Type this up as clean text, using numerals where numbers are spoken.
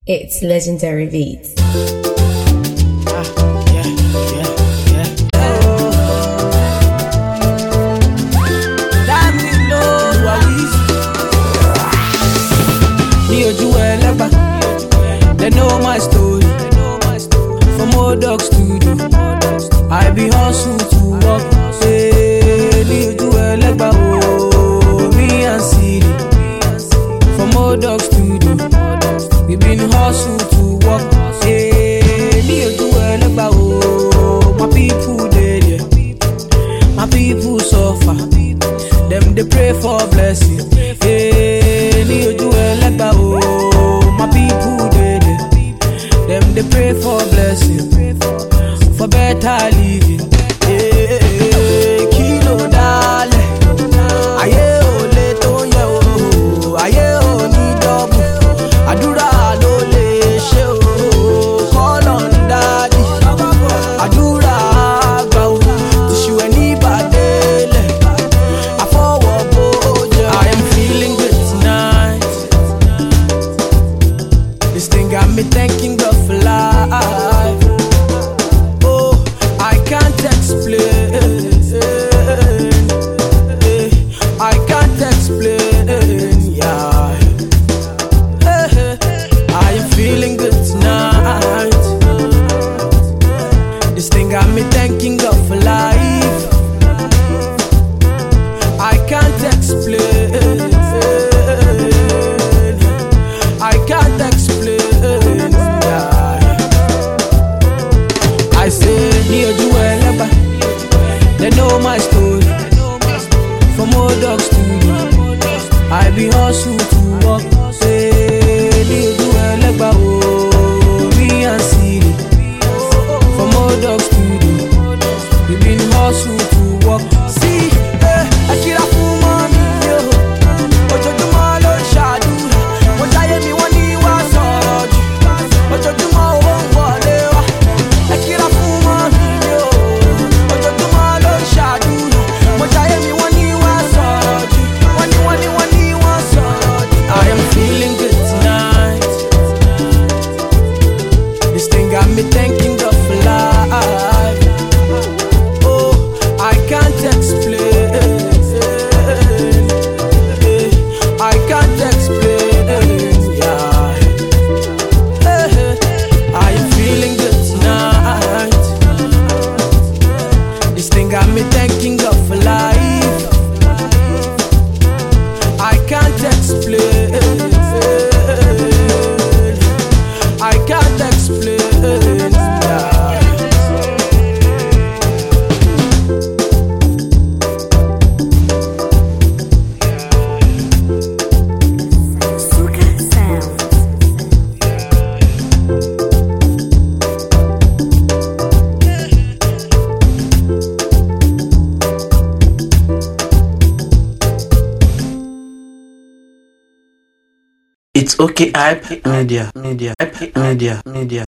It's Legendary Beats. They know my story. From old dog studio, I be hustle to work. Me and City. From old dog studio, we been hustle to work. My people dead, my people suffer. Them they pray for blessing. My people dead, them they pray for blessing, for better living. Kilo dale, aye ole to ye aye oni double. Adura lo le she o, call on daddy. Adura agba, tishu eni badele. I forward boja. I am feeling good tonight. This thing got me thanking God for life. Oh, I can't explain. I can't explain. Yeah. I am feeling good tonight. This thing got me thanking God for life. I can't explain. I can't explain. I say, they know my story. From old dog studio, I be hustle to work. Me and City. From old dog studio, we been hustle to work. See, I get up for money, yo. But you do my love, shadow. What I am, you want me was hard. But you do my own whatever. I get up for money, yo. But you do my love, shadow. What I am, you want me was hard. When you was hard. I am feeling good tonight. This thing got me thanking God for life. Oh, I can't explain. I can't explain. Yeah. I am feeling good tonight. This thing got me thanking God for life. I can't explain. I can't explain. Yeah. Suka Sound. It's okay, hype media.